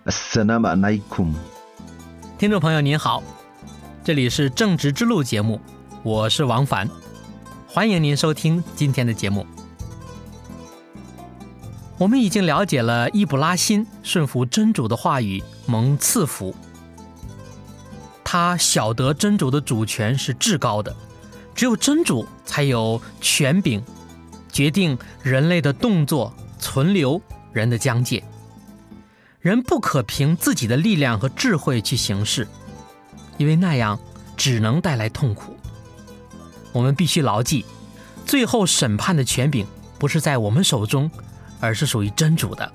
Assalamualaikum。 听众朋友您好，这里是正直之路节目，我是王凡，欢迎您收听今天的节目。我们已经了解了易卜拉欣顺服真主的话语，蒙赐福。他晓得真主的主权是至高的，只有真主才有权柄决定人类的动作、存留人的疆界。人不可凭自己的力量和智慧去行事，因为那样只能带来痛苦。我们必须牢记，最后审判的权柄不是在我们手中，而是属于真主的。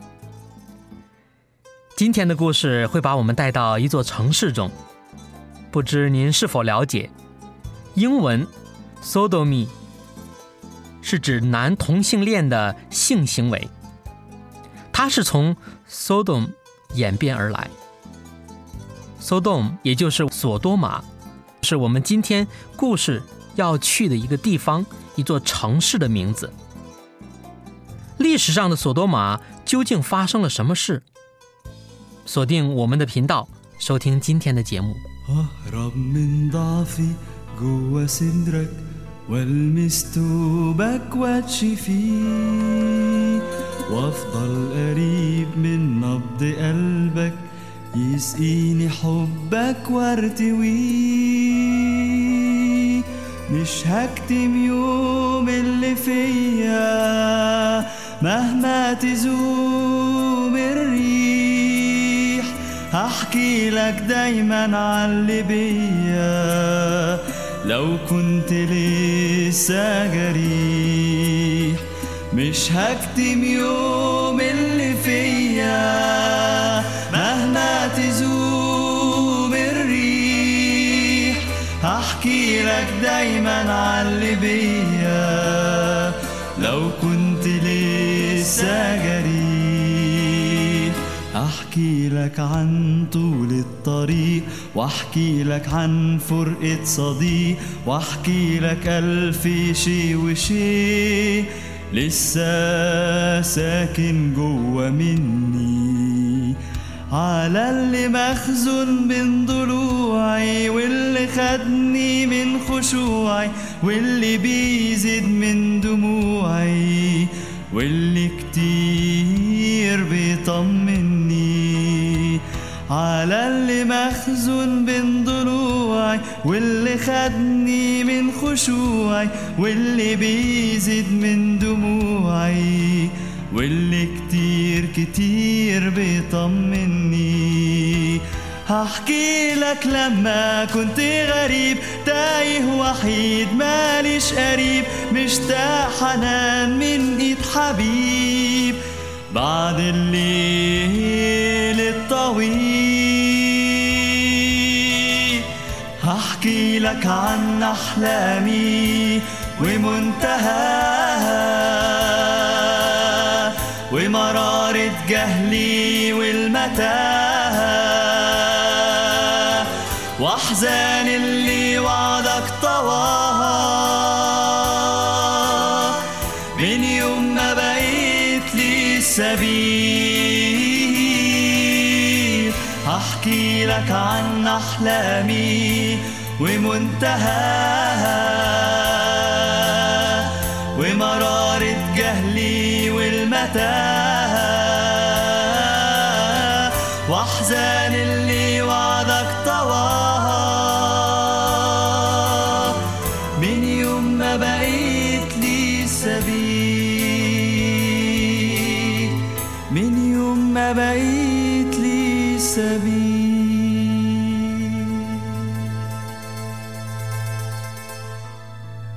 今天的故事会把我们带到一座城市中，不知您是否了解，英文 sodomy 是指男同性恋的性行为，它是从 Sodom 演变而来。 Sodom 也就是索多玛，是我们今天故事要去的一个地方，一座城市的名字。历史上的索多玛究竟发生了什么事？锁定我们的频道，收听今天的节目。 والمس توبك واتشفيه وافضل قريب من نبض قلبك يسقيني حبك وارتويه مش هكتم يوم اللي فيا مهما تزوم الريح هحكي لك دايما عاللي بيا لو كنت لسه جريح مش هكتم يوم اللي فيا مهما تزوم الريح هحكي لك دايما عاللي بيا لو كنت لسه جريح أحكي لك عن طول الطريق واحكي لك عن فرقة صديق واحكي لك ألف شي وشي لسه ساكن جوا مني على اللي مخزون بين ضلوعي واللي خدني من خشوعي واللي بيزيد من دموعي واللي كتير بيطمني على اللي مخزون بين ضلوعي واللي خدني من خشوعي واللي بيزيد من دموعي واللي كتير كتير بيطمني هحكي لك لما كنت غريب تايه وحيد ماليش قريب مشتاق حنان من ايد حبيب بعد الليل الطويل هحكي لك عن أحلامي ومنتهاها ومرارة جهلي والمتاهة واحزان اللي وعدك طواها من يوم ما بقيت لي السبيل هحكي لك عن أحلامي ومنتهاها ومرارة جهلي والمتاهة واحزان اللي وعدك طواها من يوم ما بقيت لي سبيل من يوم ما بقيت لي سبيل